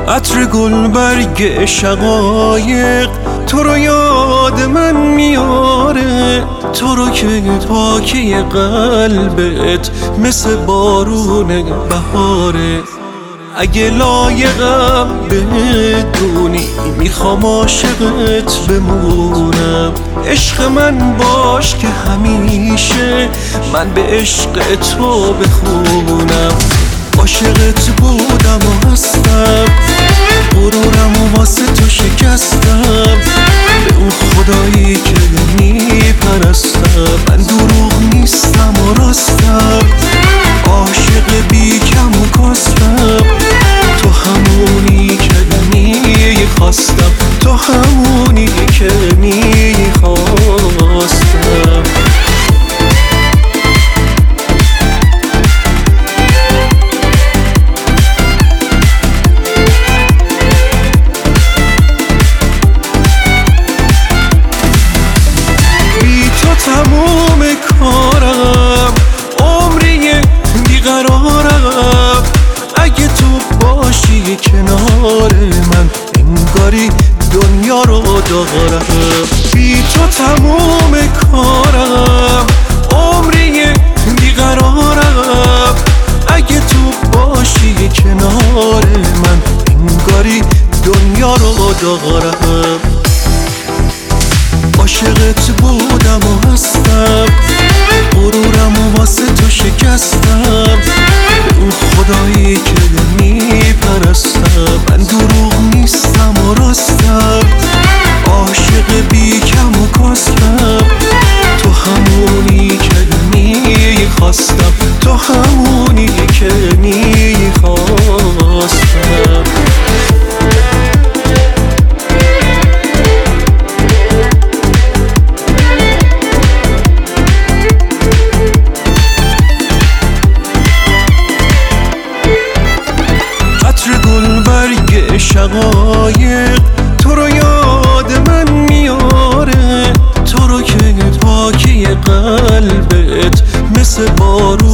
عطر گلبرگ شقایق تو رو یاد من میاره، تو رو که پاکی قلبت مثل بارون بهاره. اگه لایقم بدونی میخوام عاشقت بمونم، عشق من باش که همیشه من به عشق تو بخونم. عاشقت بودم و هستم، غرورم و واسه تو شکستم، به اون خدایی که میپرستم من دروغ نیستم و راستم. عاشق بی کم و کاستم، تو همونی که میخواستم، تو همونی که میخواستم. تموم کارم عمری بیقرارم، اگه تو باشی کنار من انگاری دنیا رو دارم. بی تو تموم کارم عمری بیقرارم، اگه تو باشی کنار من انگاری دنیا رو دارم. عاشقت بودم و هستم، غرورم و واسه تو شکستم، به اون خدایی که میپرستم من دروغ نیستم و راستم. عاشق بی کم و کاستم، تو همونی که میخواستم، تو همونی که میخواستم. گلبرگ شقایق تو رو یاد من میاره، تو رو که پاکی قلبت مثل بارون